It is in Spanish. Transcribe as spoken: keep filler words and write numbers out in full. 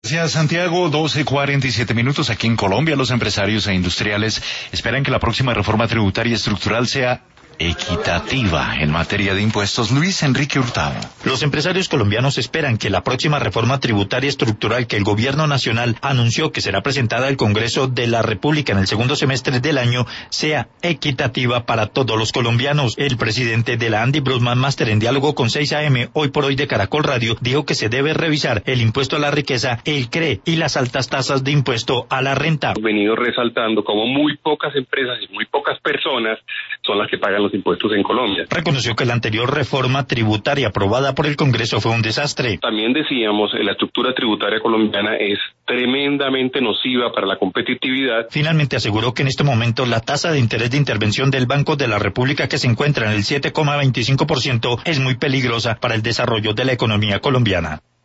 Gracias, Santiago. doce cuarenta y siete minutos. Aquí en Colombia, los empresarios e industriales esperan que la próxima reforma tributaria estructural sea equitativa en materia de impuestos. Luis Enrique Hurtado. Los empresarios colombianos esperan que la próxima reforma tributaria estructural que el gobierno nacional anunció que será presentada al Congreso de la República en el segundo semestre del año sea equitativa para todos los colombianos. El presidente de la Andy Broadman Master en diálogo con seis A M hoy por hoy de Caracol Radio dijo que se debe revisar el impuesto a la riqueza, el C R E y las altas tasas de impuesto a la renta. He venido resaltando como muy pocas empresas y muy pocas personas son las que pagan los impuestos en Colombia. Reconoció que la anterior reforma tributaria aprobada por el Congreso fue un desastre. También decíamos, la estructura tributaria colombiana es tremendamente nociva para la competitividad. Finalmente aseguró que en este momento la tasa de interés de intervención del Banco de la República, que se encuentra en el siete coma veinticinco por ciento, es muy peligrosa para el desarrollo de la economía colombiana.